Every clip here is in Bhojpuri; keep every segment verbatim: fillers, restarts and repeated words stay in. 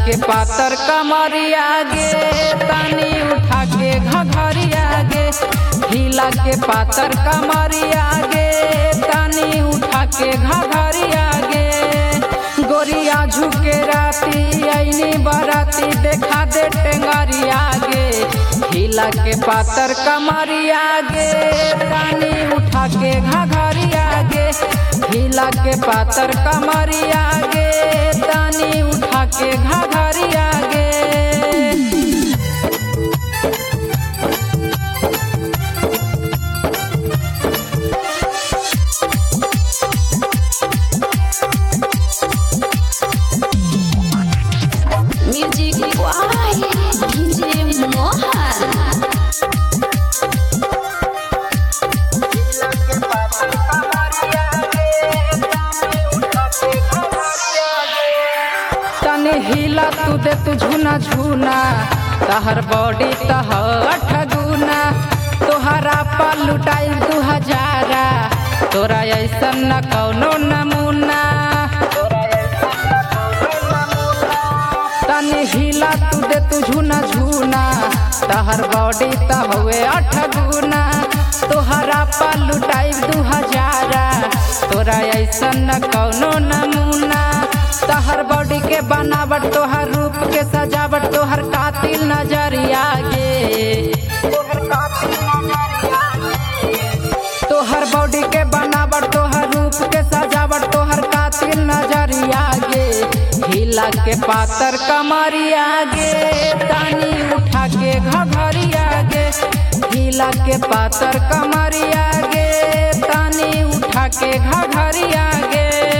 के पातर कमरिया गे तानी उठा के घघरिया गे। हिला के पातर कमरिया गे तानी उठा के घघरिया गे। गोरिया झुके राती आईनी बराती देखा दे टेंगरिया गे। हिला के पातर कमरिया गे तानी उठा के घघरिया गे। हिला के पातर कमरिया गे तानी उठा के घघरिया गे। Music by DJ Mohan. तनी हिला तू दे तू झुना झुना तहर बॉडी तहर ठगुना। तोहरा पा लुटाई दू हजारा तोरा ऐसन न कौनो नमूना। तनी हिला तू दे तू झुना झुना तहर बॉडी तहुए अठगुना। तोहरा पा लुटाई दू हजारा तोरा ऐसन न कौनो नमूना। तहर बॉडी के बनावट तोहर रूप के सजावट तोहर कातिल नजरिया गे। तोहर बॉडी के बनावट तोहर रूप के सजावट तोहर कातिल नजरिया गे। हिला के पातर कमरिया गे तानी उठा के घघरिया गे। हिला के पातर कमरिया गे तानी उठा के घघरिया गे।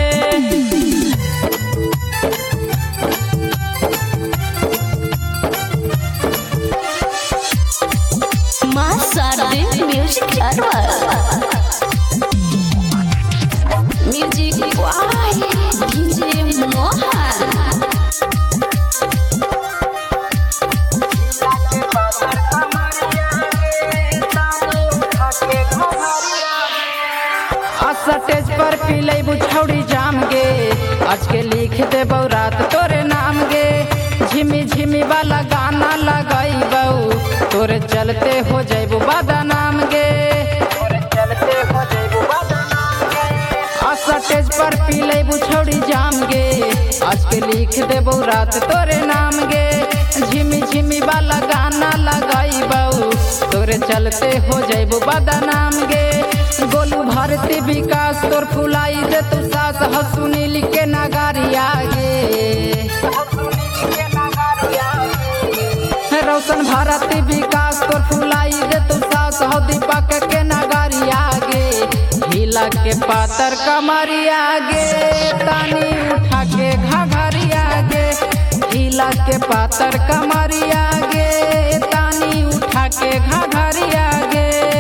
Music music by DJ Mohan. Stage पर पीले बुछौड़ी जाम गे आज के लिख दे रात तोरे नाम गे। झिमी झिमी वाला गाना लगाईबू तोरे चलते हो जैबू बदनाम गे। स्टेज पर पीले बुछौड़ी जाम गे आज के लिख दे रात तोरे नाम गे। झिमी झिमी वाला गाना लगाईबू तोरे चलते हो जैबू बदनाम गे। गोलू भारती विकास तोर फुलाई दे तू सास ह सुनील के नगारिया गे। रोशन भारती विकास तोर फुलाई दे तू सास ह दीपक के नगारिया गे। हिला के पातर कमरिया गे तानी उठा के घघरिया गे। हिला के पातर कमरिया गे तानी उठा के घघरिया गे।